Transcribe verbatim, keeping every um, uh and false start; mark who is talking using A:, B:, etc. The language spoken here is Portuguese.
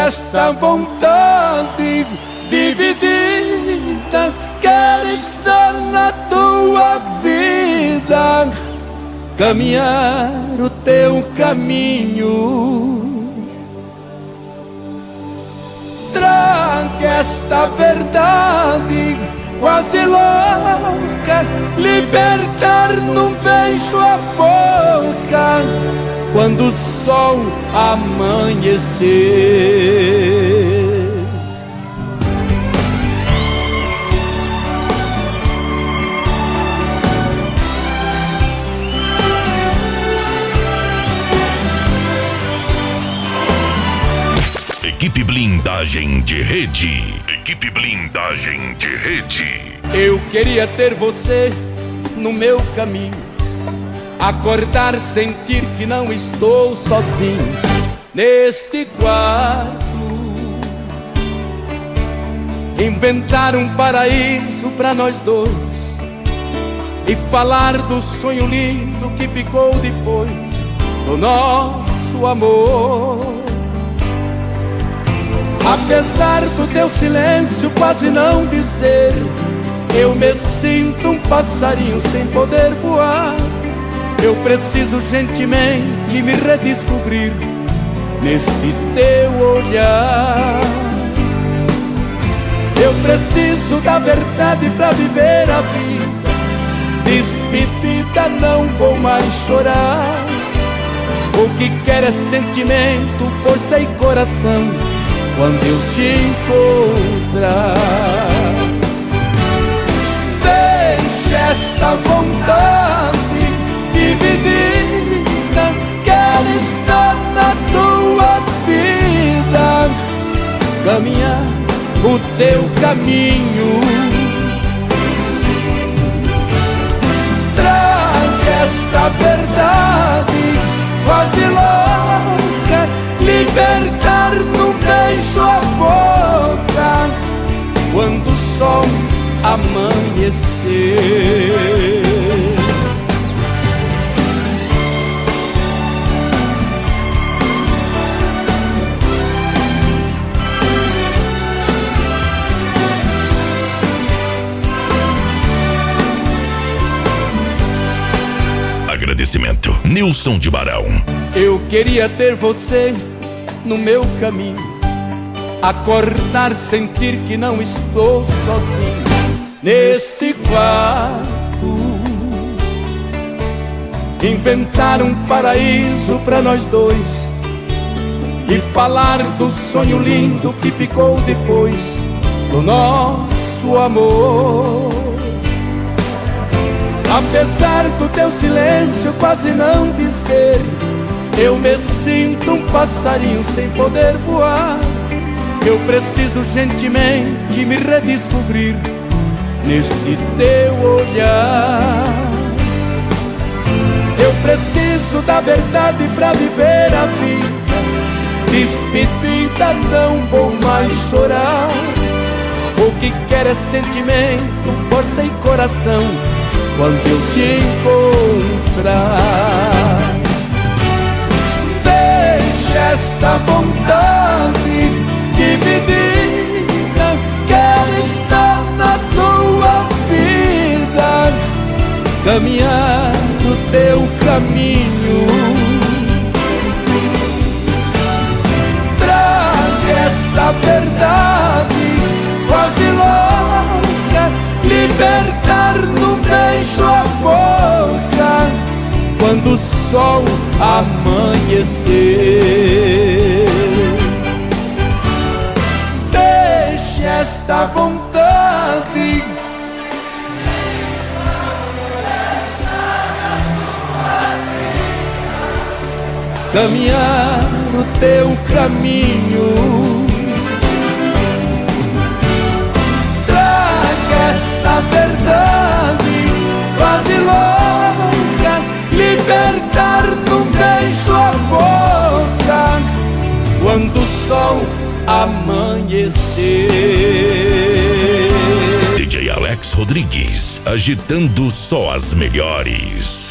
A: esta vontade dividida, quero estar na tua vida, caminhar o teu caminho. Traga esta verdade quase louca, libertar num beijo a boca, quando o sol amanhecer.
B: Equipe Blindagem de Rede. Equipe Blindagem de Rede.
A: Eu queria ter você no meu caminho, acordar, sentir que não estou sozinho neste quarto, inventar um paraíso pra nós dois e falar do sonho lindo que ficou depois do nosso amor. Apesar do teu silêncio quase não dizer, eu me sinto um passarinho sem poder voar. Eu preciso gentilmente me redescobrir neste teu olhar. Eu preciso da verdade pra viver a vida. Despedida, não vou mais chorar. O que quero é sentimento, força e coração quando eu te encontrar. Deixa esta vontade dividida, quero estar na tua vida, caminhar o teu caminho. Traga esta verdade quase louca, libertar num beijo a boca, quando o sol amanhecer.
B: Agradecimento, Nilson de Barão.
A: Eu queria ter você no meu caminho, acordar, sentir que não estou sozinho neste quarto, inventar um paraíso pra nós dois e falar do sonho lindo que ficou depois do nosso amor. Apesar do teu silêncio quase não dizer, eu me sinto um passarinho sem poder voar. Eu preciso gentilmente me redescobrir neste teu olhar. Eu preciso da verdade pra viver a vida. Despedida, não vou mais chorar. O que quero é sentimento, força e coração quando eu te encontrar. Deixa esta vontade dividida, quero estar na tua vida, caminhar no teu caminho. Traga esta verdade quase louca, libertar no beijo a boca, quando o sol amanhecer. Deixe esta vontade caminhar no teu caminho. Traga esta verdade quase louca, libertar num beijo a boca, quando o sol amanhecer.
B: D J Alex Rodrigues, agitando só as melhores.